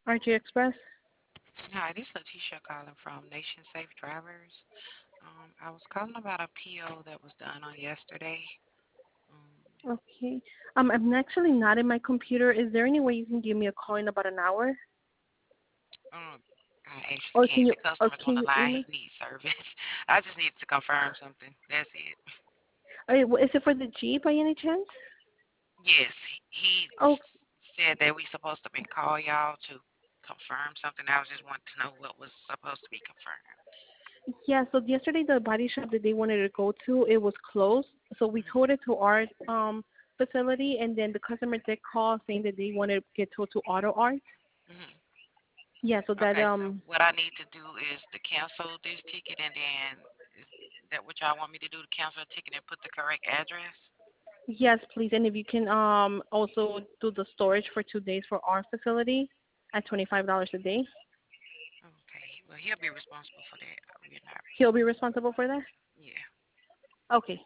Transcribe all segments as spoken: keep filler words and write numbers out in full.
R J Express. Hi, this is Letitia calling from Nation Safe Drivers. Um, I was calling about a P O that was done on yesterday. Um, Okay. Um, I'm actually not in my computer. Is there any way you can give me a call in about an hour? um, I actually Or can can't. you The or customer's on can the you line. email? He needs service. I just need to confirm something. That's it. Uh, wh- Is it for the Jeep by any chance? Yes, he Oh, said that we supposed to be call y'all to confirm something. I was just wanting to know what was supposed to be confirmed. yeah. So yesterday the body shop that they wanted to go to, it was closed. So we Mm-hmm. towed it to our um facility, and then the customer did call saying that they wanted to get towed to Auto Art. Mm-hmm. Yeah. So that Okay, so um what I need to do is to cancel this ticket, and then is that what y'all want me to do? To cancel the ticket and put the correct address? yes, please. And if you can um also do the storage for two days for our facility at twenty five dollars a day. Okay. Well, he'll be responsible for that. We're not. He'll be responsible for that. Yeah. Okay.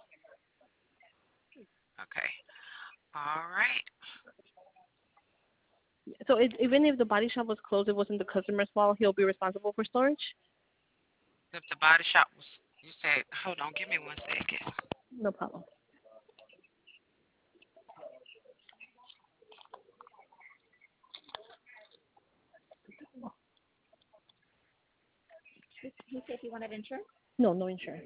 Okay. All right. So it, even if the body shop was closed, it wasn't the customer's fault. He'll be responsible for storage. If the body shop was, you said, hold on, give me one second. No problem. You said you wanted insurance? No, no insurance.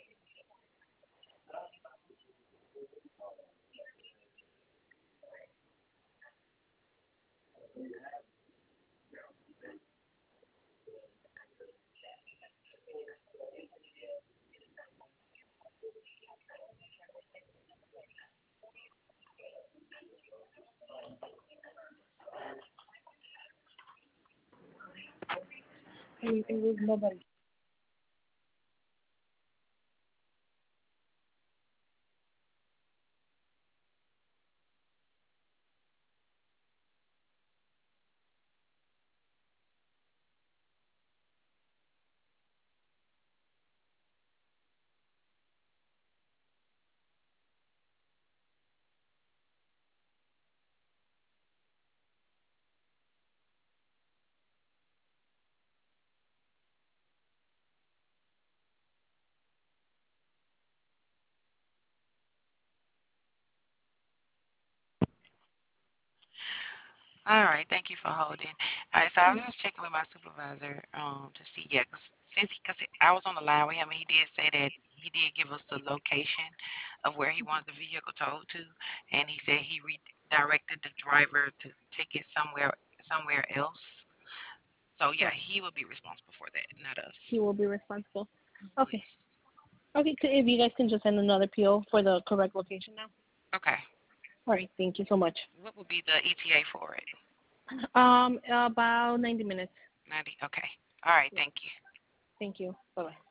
Anything with nobody. All right. Thank you for holding. All right. So I was just checking with my supervisor um, to see, yeah, 'cause since because I was on the line with him, and he did say that he did give us the location of where he wanted the vehicle towed to, and he said he redirected the driver to take it somewhere somewhere else. So yeah, Correct. he will be responsible for that, not us. He will be responsible. Okay. Yes. Okay. c- If you guys can just send another P O for the correct location now. Okay. All right. Thank you so much. What would be the E T A for it? Um, about ninety minutes. ninety. Okay. All right. Yeah. Thank you. Thank you. Bye bye.